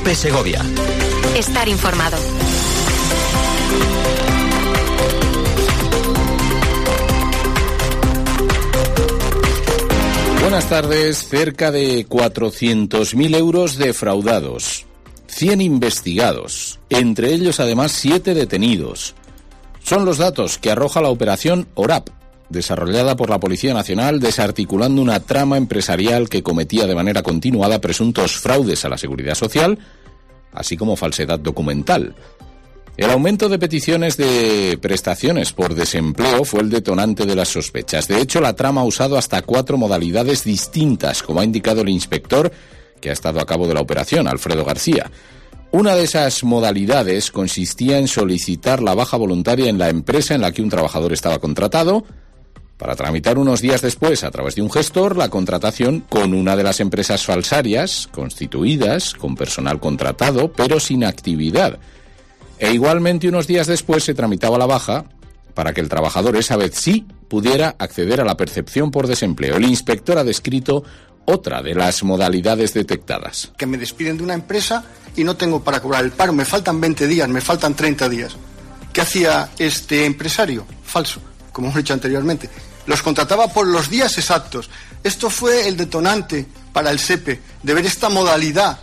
COPE Segovia. Estar informado. Buenas tardes. Cerca de 400.000 euros defraudados, 100 investigados, entre ellos además 7 detenidos. Son los datos que arroja la operación ORAP, desarrollada por la Policía Nacional, desarticulando una trama empresarial que cometía de manera continuada presuntos fraudes a la Seguridad Social, así como falsedad documental. El aumento de peticiones de prestaciones por desempleo fue el detonante de las sospechas. De hecho, la trama ha usado hasta 4 modalidades distintas, como ha indicado el inspector que ha estado a cabo de la operación, Alfredo García. Una de esas modalidades consistía en solicitar la baja voluntaria en la empresa en la que un trabajador estaba contratado, para tramitar unos días después, a través de un gestor, la contratación con una de las empresas falsarias, constituidas, con personal contratado, pero sin actividad. E igualmente unos días después se tramitaba la baja para que el trabajador esa vez sí pudiera acceder a la percepción por desempleo. El inspector ha descrito otra de las modalidades detectadas. Que me despiden de una empresa y no tengo para cobrar el paro, me faltan 20 días, me faltan 30 días. ¿Qué hacía este empresario? Falso, como hemos dicho anteriormente. Los contrataba por los días exactos. Esto fue el detonante para el SEPE, de ver esta modalidad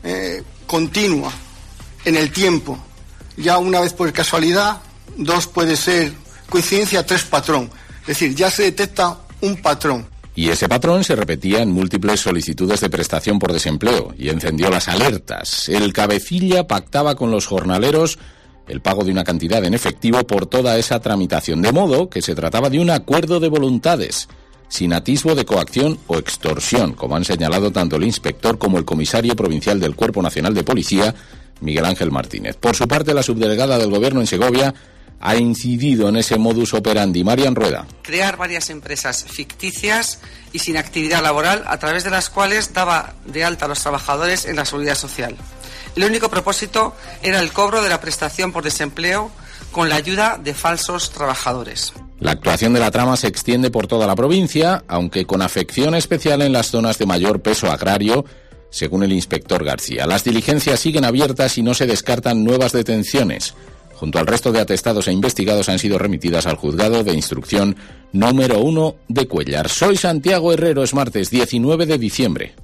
continua en el tiempo. Ya una vez por casualidad, 2 puede ser coincidencia, 3 patrón. Es decir, ya se detecta un patrón. Y ese patrón se repetía en múltiples solicitudes de prestación por desempleo y encendió las alertas. El cabecilla pactaba con los jornaleros el pago de una cantidad en efectivo por toda esa tramitación, de modo que se trataba de un acuerdo de voluntades, sin atisbo de coacción o extorsión, como han señalado tanto el inspector como el comisario provincial del Cuerpo Nacional de Policía, Miguel Ángel Martínez. Por su parte, la subdelegada del Gobierno en Segovia ha incidido en ese modus operandi. Marian Rueda. Crear varias empresas ficticias y sin actividad laboral, a través de las cuales daba de alta a los trabajadores en la Seguridad Social. El único propósito era el cobro de la prestación por desempleo con la ayuda de falsos trabajadores. La actuación de la trama se extiende por toda la provincia, aunque con afección especial en las zonas de mayor peso agrario, según el inspector García. Las diligencias siguen abiertas y no se descartan nuevas detenciones. Junto al resto de atestados e investigados han sido remitidas al juzgado de instrucción número 1 de Cuéllar. Soy Santiago Herrero, es martes 19 de diciembre.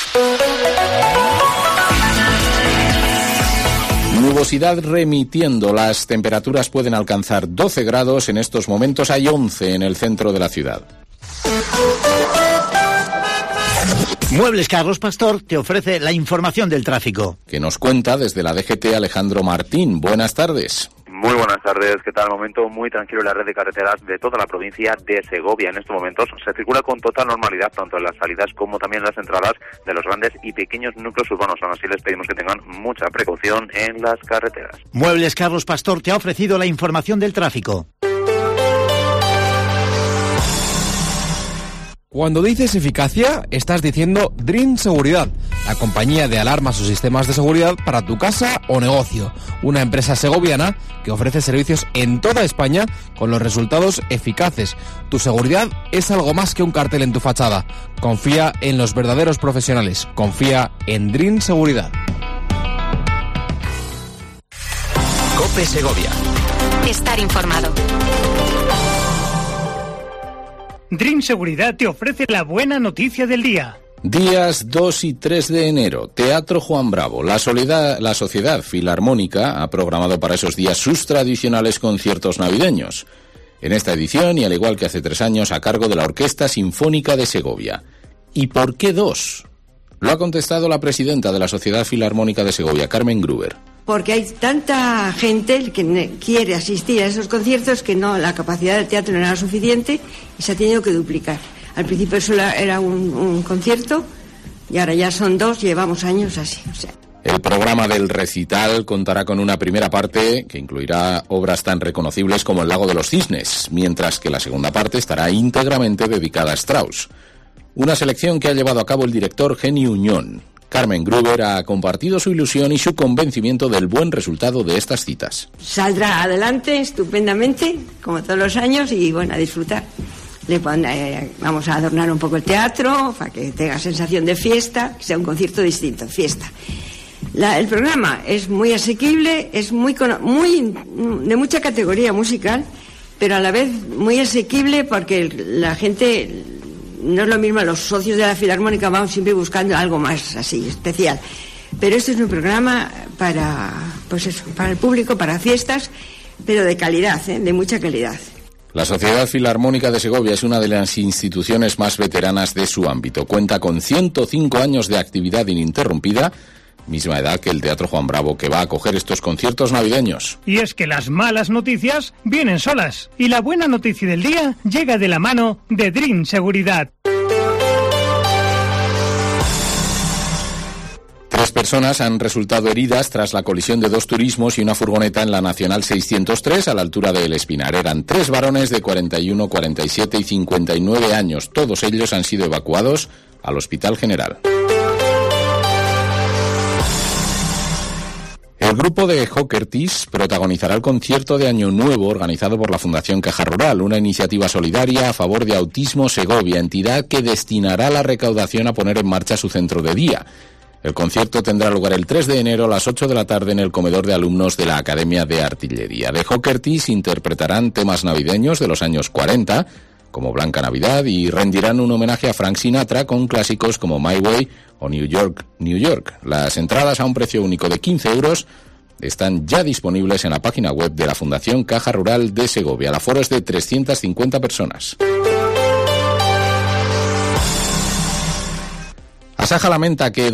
Nubosidad remitiendo, las temperaturas pueden alcanzar 12 grados, en estos momentos hay 11 en el centro de la ciudad. Muebles Carlos Pastor te ofrece la información del tráfico. Que nos cuenta desde la DGT Alejandro Martín. Buenas tardes. Muy buenas tardes, ¿qué tal? Momento muy tranquilo en la red de carreteras de toda la provincia de Segovia. En estos momentos se circula con total normalidad tanto en las salidas como también en las entradas de los grandes y pequeños núcleos urbanos. Aún así les pedimos que tengan mucha precaución en las carreteras. Muebles Carlos Pastor te ha ofrecido la información del tráfico. Cuando dices eficacia, estás diciendo Dream Seguridad, la compañía de alarmas o sistemas de seguridad para tu casa o negocio. Una empresa segoviana que ofrece servicios en toda España con los resultados eficaces. Tu seguridad es algo más que un cartel en tu fachada. Confía en los verdaderos profesionales. Confía en Dream Seguridad. COPE Segovia. Estar informado. Dream Seguridad te ofrece la buena noticia del día. Días 2 y 3 de enero, Teatro Juan Bravo. La Sociedad Filarmónica ha programado para esos días sus tradicionales conciertos navideños. En esta edición, y al igual que hace 3 años, a cargo de la Orquesta Sinfónica de Segovia. ¿Y por qué 2? Lo ha contestado la presidenta de la Sociedad Filarmónica de Segovia, Carmen Gruber. Porque hay tanta gente que quiere asistir a esos conciertos que no, la capacidad del teatro no era suficiente y se ha tenido que duplicar. Al principio solo era un concierto y ahora ya son 2, llevamos años así. El programa del recital contará con una primera parte que incluirá obras tan reconocibles como El Lago de los Cisnes, mientras que la segunda parte estará íntegramente dedicada a Strauss. Una selección que ha llevado a cabo el director Geni Uñón. Carmen Gruber ha compartido su ilusión y su convencimiento del buen resultado de estas citas. Saldrá adelante estupendamente, como todos los años, y bueno, a disfrutar. Vamos a adornar un poco el teatro para que tenga sensación de fiesta, que sea un concierto distinto, fiesta. El programa es muy asequible, es muy de mucha categoría musical, pero a la vez muy asequible porque la gente, no es lo mismo, los socios de la Filarmónica van siempre buscando algo más así, especial. Pero este es un programa para el público, para fiestas, pero de calidad, de mucha calidad. La Sociedad Filarmónica de Segovia es una de las instituciones más veteranas de su ámbito. Cuenta con 105 años de actividad ininterrumpida, misma edad que el Teatro Juan Bravo, que va a acoger estos conciertos navideños. Y es que las malas noticias vienen solas, y la buena noticia del día llega de la mano de Dream Seguridad. 3 personas han resultado heridas tras la colisión de 2 turismos y una furgoneta en la Nacional 603 a la altura de El Espinar. Eran 3 varones de 41, 47 y 59 años. Todos ellos han sido evacuados al Hospital General. El grupo de Jokertis protagonizará el concierto de Año Nuevo organizado por la Fundación Caja Rural, una iniciativa solidaria a favor de Autismo Segovia, entidad que destinará la recaudación a poner en marcha su centro de día. El concierto tendrá lugar el 3 de enero a las 8 de la tarde en el comedor de alumnos de la Academia de Artillería. The Jokertis interpretarán temas navideños de los años 40, como Blanca Navidad, y rendirán un homenaje a Frank Sinatra con clásicos como My Way o New York, New York. Las entradas a un precio único de 15 euros están ya disponibles en la página web de la Fundación Caja Rural de Segovia. El aforo es de 350 personas. Asaja lamenta que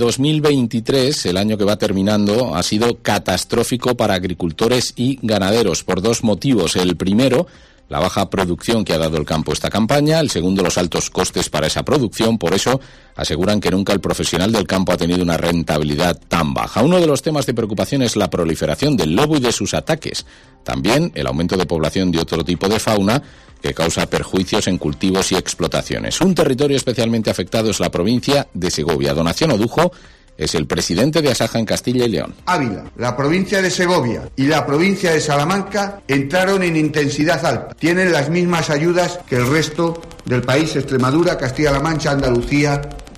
2023, el año que va terminando, ha sido catastrófico para agricultores y ganaderos por 2 motivos. El primero, la baja producción que ha dado el campo esta campaña. El segundo, los altos costes para esa producción. Por eso aseguran que nunca el profesional del campo ha tenido una rentabilidad tan baja. Uno de los temas de preocupación es la proliferación del lobo y de sus ataques. También el aumento de población de otro tipo de fauna que causa perjuicios en cultivos y explotaciones. Un territorio especialmente afectado es la provincia de Segovia. Donación Odujo es el presidente de Asaja en Castilla y León. Ávila, la provincia de Segovia y la provincia de Salamanca entraron en intensidad alta. Tienen las mismas ayudas que el resto del país, Extremadura, Castilla-La Mancha, Andalucía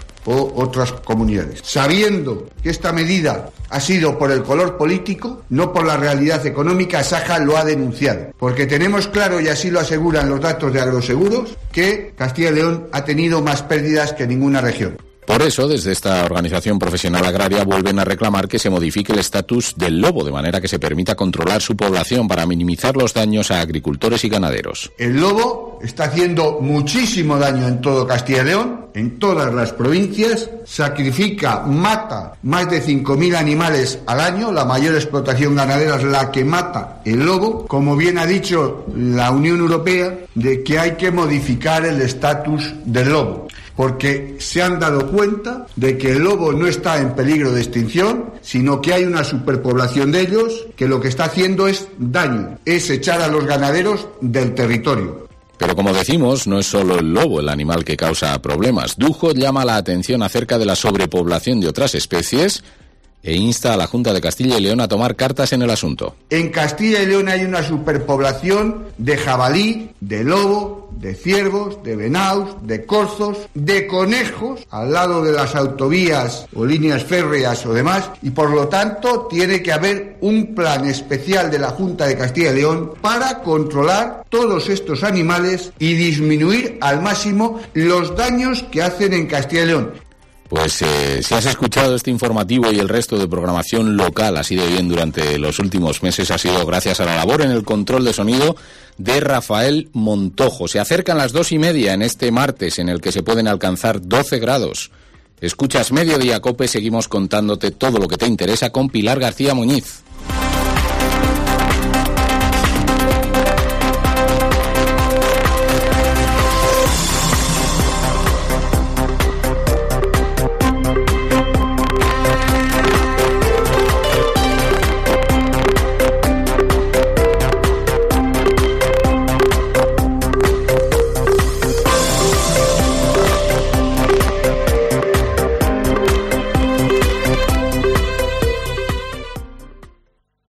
o otras comunidades. Sabiendo que esta medida ha sido por el color político, no por la realidad económica, Asaja lo ha denunciado. Porque tenemos claro, y así lo aseguran los datos de Agroseguros, que Castilla y León ha tenido más pérdidas que ninguna región. Por eso, desde esta organización profesional agraria vuelven a reclamar que se modifique el estatus del lobo, de manera que se permita controlar su población para minimizar los daños a agricultores y ganaderos. El lobo está haciendo muchísimo daño en todo Castilla y León, en todas las provincias, sacrifica, mata más de 5.000 animales al año, la mayor explotación ganadera es la que mata el lobo, como bien ha dicho la Unión Europea, de que hay que modificar el estatus del lobo. Porque se han dado cuenta de que el lobo no está en peligro de extinción, sino que hay una superpoblación de ellos que lo que está haciendo es daño, es echar a los ganaderos del territorio. Pero como decimos, no es solo el lobo el animal que causa problemas. Dujo llama la atención acerca de la sobrepoblación de otras especies e insta a la Junta de Castilla y León a tomar cartas en el asunto. En Castilla y León hay una superpoblación de jabalí, de lobo, de ciervos, de venados, de corzos, de conejos, al lado de las autovías o líneas férreas o demás, y por lo tanto tiene que haber un plan especial de la Junta de Castilla y León para controlar todos estos animales y disminuir al máximo los daños que hacen en Castilla y León. Pues si has escuchado este informativo y el resto de programación local así de bien durante los últimos meses, ha sido gracias a la labor en el control de sonido de Rafael Montojo. Se acercan las 2:30 en este martes, en el que se pueden alcanzar 12 grados. Escuchas Mediodía Cope, seguimos contándote todo lo que te interesa con Pilar García Muñiz.